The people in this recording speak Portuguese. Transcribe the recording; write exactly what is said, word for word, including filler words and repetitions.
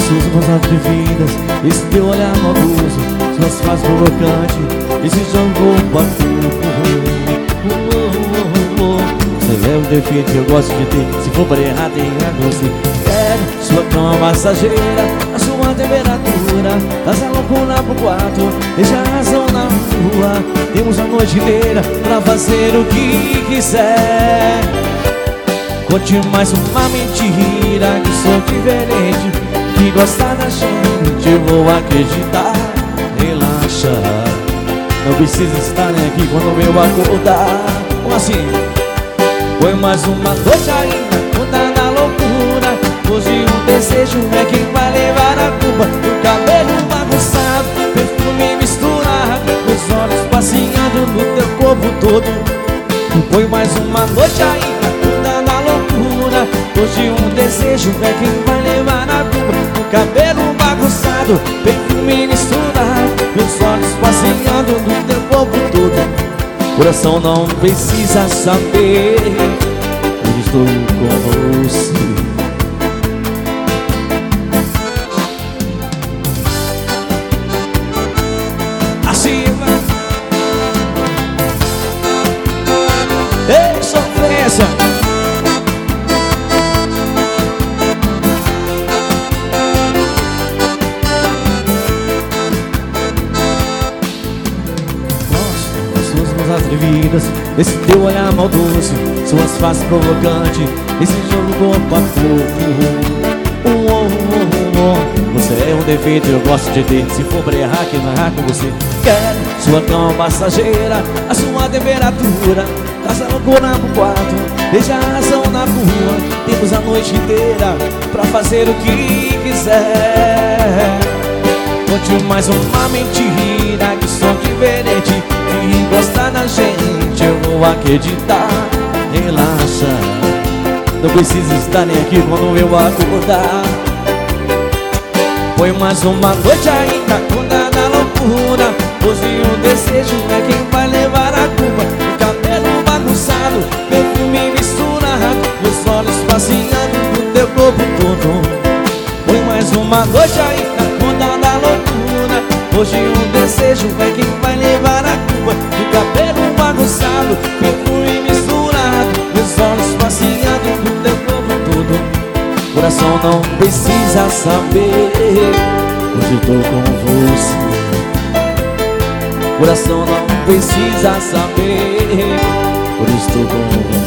suas mãos atrevidas, esse teu olhar maldoso, suas frases provocantes, esse jogo batuco. Você é um defeito que eu gosto de ter, se for para errar, tem a você. Quero sua cama massageira, a sua temperatura, traz a loucura pro quarto, deixa a razão na rua. Temos a noite inteira pra fazer o que quiser. Conte mais uma mentira, que sou diferente, que gosta da gente, eu vou acreditar. Relaxa, não precisa estar nem aqui quando eu acordar. Como assim? Foi mais uma noite ainda, toda na loucura. Hoje um desejo é quem vai levar a culpa. O cabelo bagunçado, perfume misturado, os olhos passeando no teu corpo todo. Foi mais uma noite ainda, toda na loucura. Hoje um desejo é quem vai levar a culpa. O cabelo bagunçado, perfume misturado, os olhos passeando no teu corpo todo. Coração não precisa saber onde estou com você. Assim vai. Ei, sofrência. Atrevidas, esse teu olhar maldoso, suas faces provocantes, esse jogo corpo a corpo. Oh, oh, oh, oh. Você é um defeito, eu gosto de ter, se for pra errar, que não errar com você. Quero sua cama passageira, a sua temperatura, traz a loucura pro quarto, deixa a razão na rua. Temos a noite inteira pra fazer o que quiser. Conte mais uma mentira, que sou diferente, que gosta da gente, eu vou acreditar. Relaxa, não precisa estar nem aqui quando eu acordar. Foi mais uma noite ainda, toda na loucura. Hoje um desejo é quem vai levar a culpa. O cabelo bagunçado, perfume misturado, meus olhos passeando no teu corpo todo. Foi mais uma noite ainda, toda na loucura. Hoje um desejo é quem vai levar a culpa. O cabelo bagunçado, perfume misturado, meus olhos passeando no teu corpo todo. Coração não precisa saber onde eu tô com você. Coração não precisa saber onde estou com você.